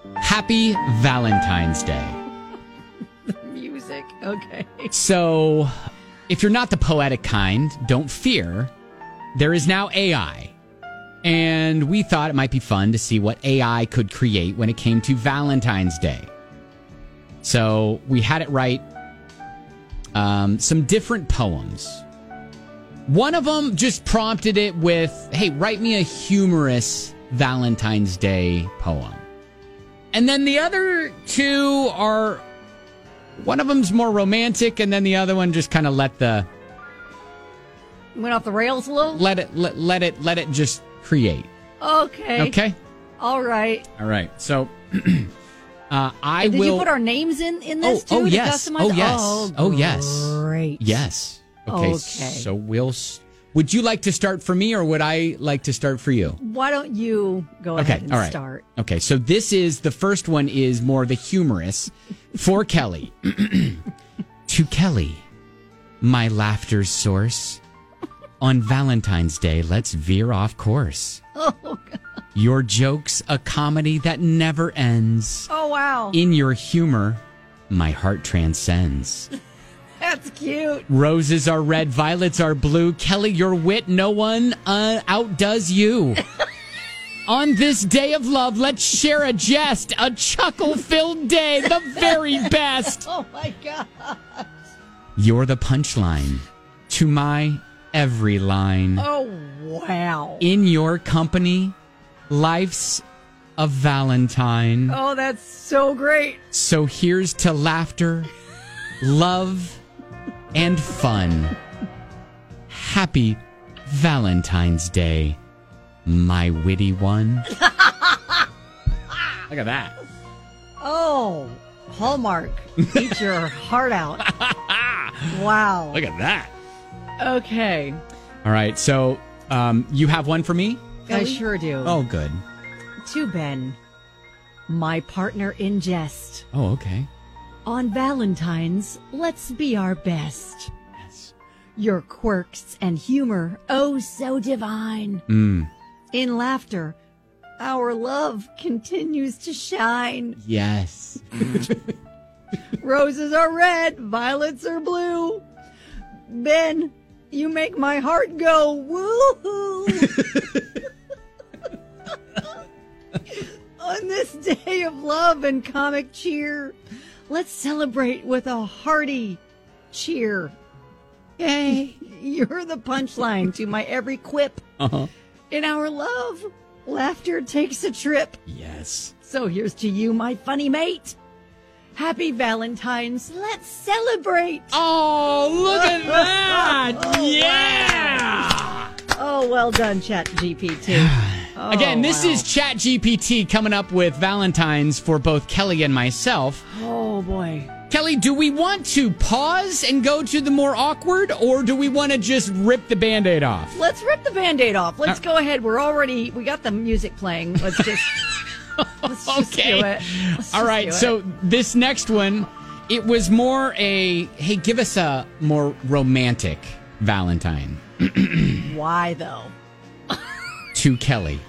Happy Valentine's Day. Music. Okay. So, if you're not the poetic kind, don't fear. There is now AI. And we thought it might be fun to see what AI could create when it came to Valentine's Day. So, we had it write some different poems. One of them just prompted it with, hey, write me a humorous Valentine's Day poem. And then the other two are, one of them's more romantic, and then the other one just kind of went off the rails a little. Let it just create. Okay. All right. So, Did you put our names in this too? Oh yes. Customize? Oh yes. Great. Yes. Okay. So would you like to start for me, or would I like to start for you? Why don't you go ahead and start? Okay, so the first one is more the humorous for Kelly. To Kelly, my laughter's source. On Valentine's Day, let's veer off course. Oh, God. Your joke's a comedy that never ends. Oh, wow. In your humor, my heart transcends. That's cute. Roses are red, violets are blue. Kelly, your wit, no one outdoes you. On this day of love, let's share a jest, a chuckle-filled day, the very best. Oh, my God. You're the punchline to my every line. Oh, wow. In your company, life's a Valentine. Oh, that's so great. So here's to laughter, love, and fun. Happy Valentine's Day, my witty one. Look at that. Oh, Hallmark. Eat your heart out. Wow. Look at that. Okay. All right, so you have one for me? I sure do. Oh, good. To Ben, my partner in jest. Oh, okay. On Valentine's, let's be our best. Yes. Your quirks and humor, oh so divine. In laughter, our love continues to shine. Yes. Roses are red, violets are blue. Ben, you make my heart go woo-hoo. On this day of love and comic cheer, let's celebrate with a hearty cheer. Yay, you're the punchline to my every quip. Uh-huh. In our love, laughter takes a trip. Yes. So here's to you, my funny mate. Happy Valentine's. Let's celebrate. Oh, look at that. Oh, Yeah. Wow. Oh, well done, ChatGPT. Oh, Again, this is ChatGPT coming up with Valentine's for both Kelly and myself. Oh, boy. Kelly, do we want to pause and go to the more awkward, or do we want to just rip the Band-Aid off? Let's rip the Band-Aid off. Let's go ahead. We got the music playing. Let's just do it. All right, so this next one, it was more hey, give us a more romantic Valentine. Why, though? To Kelly.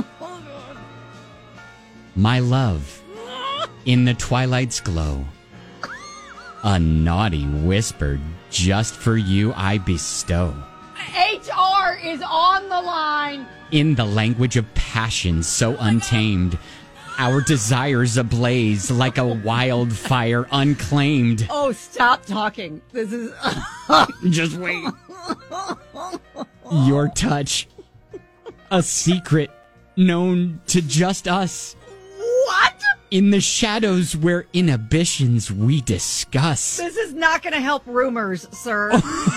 My love, in the twilight's glow, a naughty whisper just for you I bestow. HR is on the line. In the language of passion so untamed, our desires ablaze like a wildfire unclaimed. Oh, stop talking. This is... Just wait. Your touch, a secret known to just us. What? In the shadows where inhibitions we discuss. This is not going to help rumors, sir.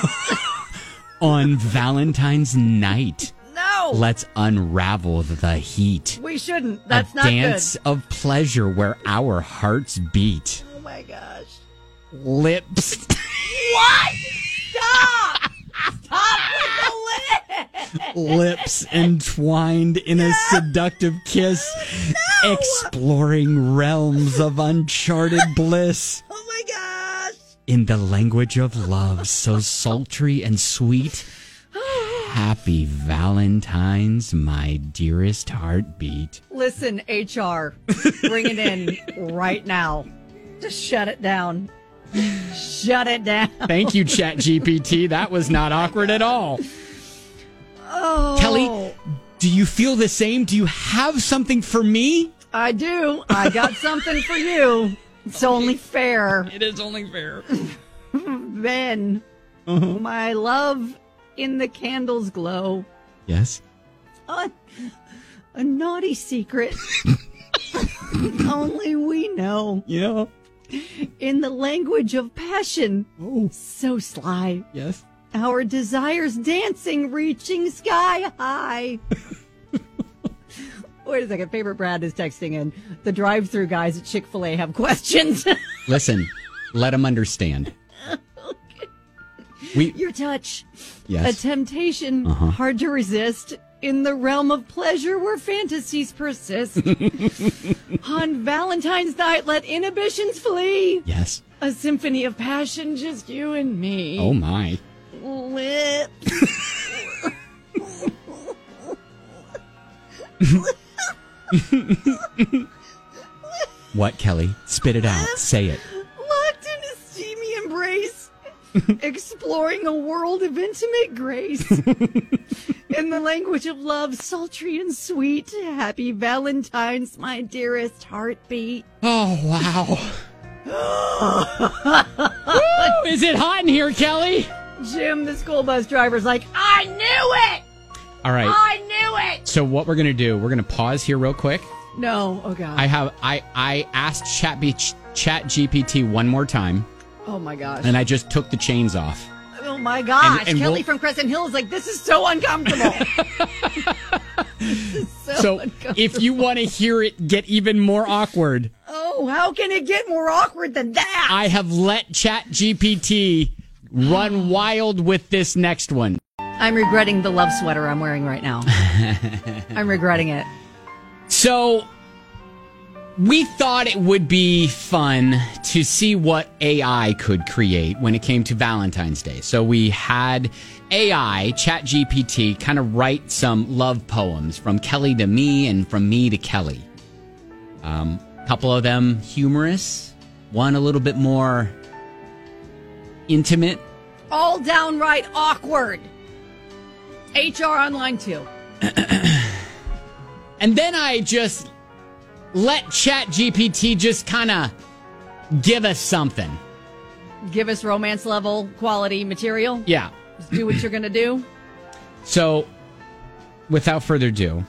On Valentine's night. No. Let's unravel the heat. We shouldn't. That's not good. A dance of pleasure where our hearts beat. Oh, my gosh. Lips. What? Stop! Stop with the lips! Lips entwined in a seductive kiss. No! Exploring realms of uncharted bliss. Oh, my gosh. In the language of love so sultry and sweet. Happy Valentine's, my dearest heartbeat. Listen, HR, bring it in right now. Just shut it down. Shut it down. Thank you, ChatGPT. That was not awkward at all. Oh. Kelly, do you feel the same? Do you have something for me? I do. I got something for you. It's only fair. It is only fair. Ben, my love in the candles glow. Yes? A naughty secret. Only we know. Yeah. In the language of passion. Oh. So sly. Yes? Our desires dancing, reaching sky high. Wait a second. Favorite Brad is texting in. The drive-through guys at Chick-fil-A have questions. Listen, let them understand. Your touch. Yes. A temptation hard to resist. In the realm of pleasure where fantasies persist. On Valentine's night, let inhibitions flee. Yes. A symphony of passion, just you and me. Oh, my. Lips. What, Kelly? Spit it out. Say it. Locked in a steamy embrace. Exploring a world of intimate grace. In the language of love, sultry and sweet. Happy Valentine's, my dearest heartbeat. Oh, wow. Woo, is it hot in here, Kelly? Jim, the school bus driver's like, I knew it! All right. I knew it! So what we're going to do, we're going to pause here real quick. No, oh God. I asked ChatGPT one more time. Oh my gosh. And I just took the chains off. Oh my gosh. And Kelly from Crescent Hill is like, this is so uncomfortable. This is so uncomfortable. If you want to hear it get even more awkward. Oh, how can it get more awkward than that? I have let ChatGPT run wild with this next one. I'm regretting the love sweater I'm wearing right now. I'm regretting it. So, we thought it would be fun to see what AI could create when it came to Valentine's Day. So we had AI, ChatGPT, kind of write some love poems from Kelly to me and from me to Kelly. A couple of them humorous, one a little bit more intimate. All downright awkward. HR online too. And then I just let ChatGPT just kind of give us something. Give us romance level quality material? Yeah. Just do what you're going to do? So, without further ado,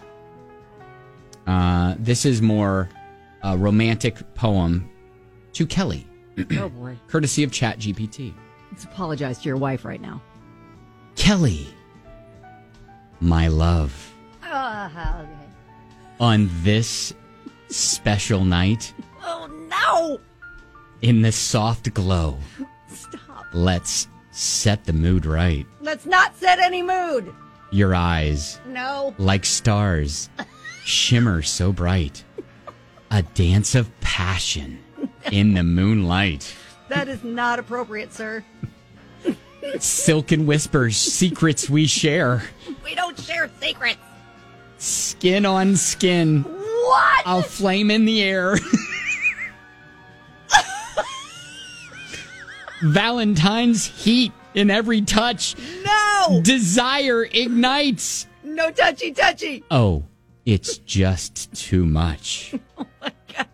this is more a romantic poem to Kelly. Oh, boy. Courtesy of ChatGPT. Let's apologize to your wife right now. Kelly, my love. Okay. On this special night, Oh, no! in the soft glow, Stop. let's set the mood right. Let's not set any mood. Your eyes, No. like stars, shimmer so bright. A dance of passion in the moonlight. That is not appropriate, sir. Silken whispers, secrets we share. We don't share secrets. Skin on skin, What? a flame in the air. Valentine's heat in every touch. No! Desire ignites. No touchy. Oh, it's just too much. Oh, my God.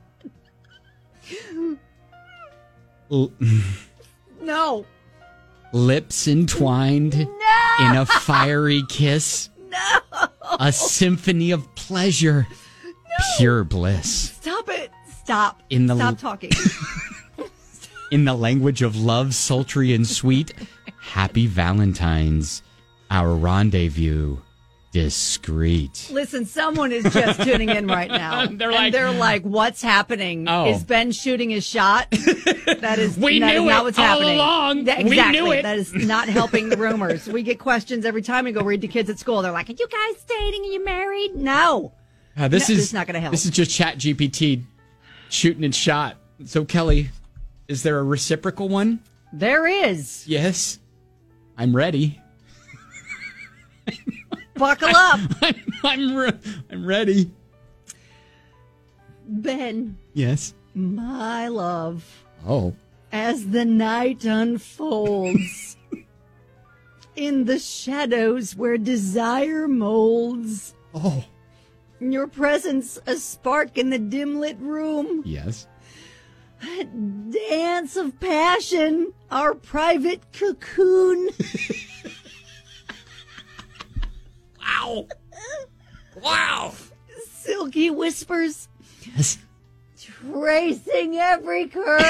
No. Lips entwined in a fiery kiss. No. A symphony of pleasure. Pure bliss. Stop it. Stop. In the- Stop talking. In the language of love, sultry and sweet. Happy Valentine's, our rendezvous, discreet. Listen, someone is just tuning in right now. They're like, what's happening? Oh. Is Ben shooting his shot? That is We that knew is not it what's all happening. along. We Exactly. knew it. That is not helping the rumors. We get questions every time we go read to kids at school. They're like, are you guys dating? Are you married? No. This No, is it's not gonna help. This is just ChatGPT shooting its shot. So, Kelly, is there a reciprocal one? There is. Yes. I'm ready. Buckle up. I'm ready. Ben, Yes. my love, Oh. as the night unfolds, in the shadows where desire molds, Oh. your presence a spark in the dim lit room, Yes. dance of passion, our private cocoon. Wow. Wow. Silky whispers Yes. tracing every curve.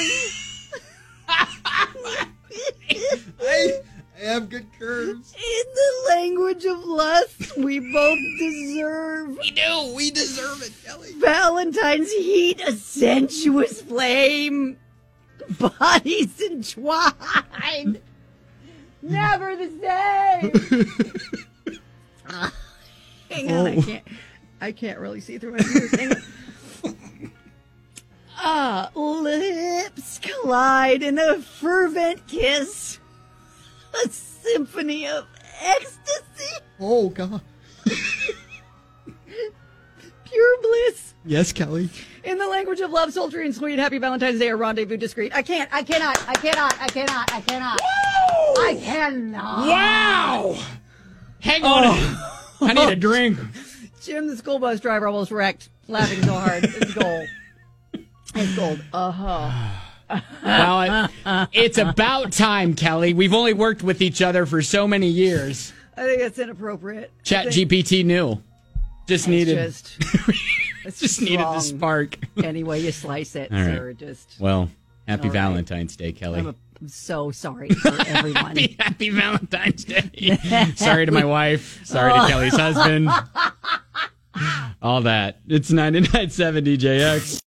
I have good curves. In the language of lust, we both deserve. We do. We deserve it, Kelly. Valentine's heat, a sensuous flame. Bodies entwined. Never the same. Hang on, I can't really see through my ears. Hang on. Lips collide in a fervent kiss. A symphony of ecstasy. Oh, God. Pure bliss. Yes, Kelly. In the language of love, sultry and sweet, happy Valentine's Day, a rendezvous discreet. I cannot. Wow. Hang on. I need a drink. Jim, the school bus driver, almost wrecked, laughing so hard. It's gold. It's gold. Well, it's about time, Kelly. We've only worked with each other for so many years. I think that's inappropriate. ChatGPT knew. Just needed It's needed the wrong. spark. Any way you slice it, All right. sir. Just. Well, happy All right. Valentine's Day, Kelly. I'm so sorry for everyone. happy Valentine's Day. Sorry to my wife. Sorry to Kelly's husband. All that. It's 99.7 DJX.